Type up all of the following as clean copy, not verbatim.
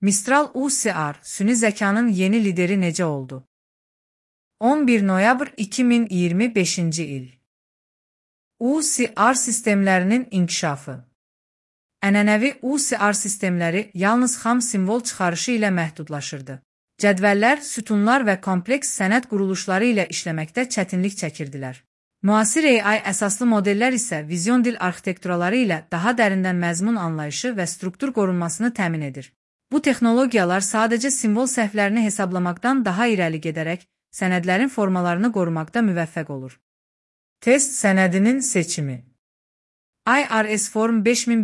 Mistral UCR, süni zəkanın yeni lideri necə oldu? 11 noyabr 2025-ci il. UCR sistemlərinin inkişafı. Ənənəvi UCR sistemləri yalnız xam simvol çıxarışı ilə məhdudlaşırdı. Cədvəllər, sütunlar və kompleks sənəd quruluşları ilə işləməkdə çətinlik çəkirdilər. Müasir AI əsaslı modellər isə vizyon dil arxitekturaları ilə daha dərindən məzmun anlayışı və struktur qorunmasını təmin edir. Bu texnologiyalar sadəcə simvol səhvlərini hesablamaqdan daha irəli gedərək, sənədlərin formalarını qorumaqda müvəffəq olur. Test sənədinin seçimi. IRS Form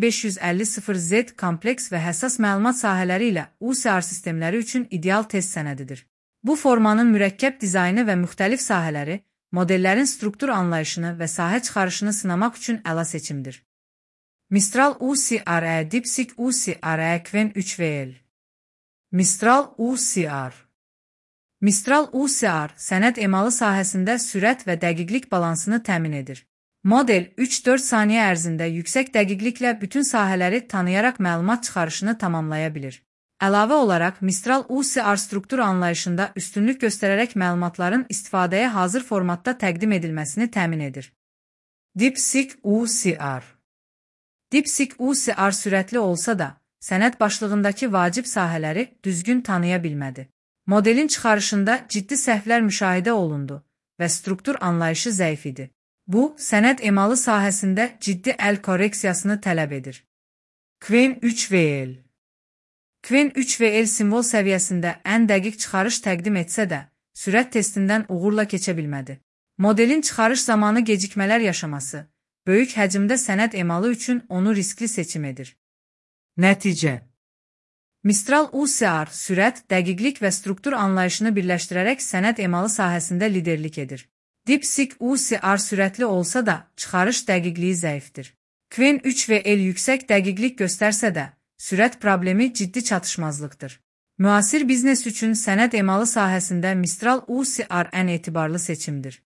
5550-Z kompleks və həssas məlumat sahələri ilə UCR sistemləri üçün ideal test sənədidir. Bu formanın mürəkkəb dizaynı və müxtəlif sahələri, modellərin struktur anlayışını və sahə çıxarışını sınamaq üçün əla seçimdir. Mistral UCR, DeepSeek UCR, Qwen 3VL. Mistral UCR. Mistral UCR, sənəd emalı sahəsində sürət və dəqiqlik balansını təmin edir. Model 3-4 saniyə ərzində yüksək dəqiqliklə bütün sahələri tanıyaraq məlumat çıxarışını tamamlaya bilir. Əlavə olaraq, Mistral UCR struktur anlayışında üstünlük göstərərək məlumatların istifadəyə hazır formatda təqdim edilməsini təmin edir. DeepSeek UCR. DeepSeek UCR sürətli olsa da, sənəd başlığındakı vacib sahələri düzgün tanıya bilmədi. Modelin çıxarışında ciddi səhvlər müşahidə olundu və struktur anlayışı zəif idi. Bu, sənəd emalı sahəsində ciddi əl korreksiyasını tələb edir. Qwen 3VL. Qwen 3VL simvol səviyyəsində ən dəqiq çıxarış təqdim etsə də, sürət testindən uğurla keçə bilmədi. Modelin çıxarış zamanı gecikmələr yaşaması, böyük həcmdə sənəd emalı üçün onu riskli seçim edir. Nəticə. Mistral UCR sürət, dəqiqlik və struktur anlayışını birləşdirərək sənəd emalı sahəsində liderlik edir. DeepSeek UCR sürətli olsa da, çıxarış dəqiqliyi zəifdir. Qwen 3VL yüksək dəqiqlik göstərsə də, sürət problemi ciddi çatışmazlıqdır. Müasir biznes üçün sənəd emalı sahəsində Mistral UCR ən etibarlı seçimdir.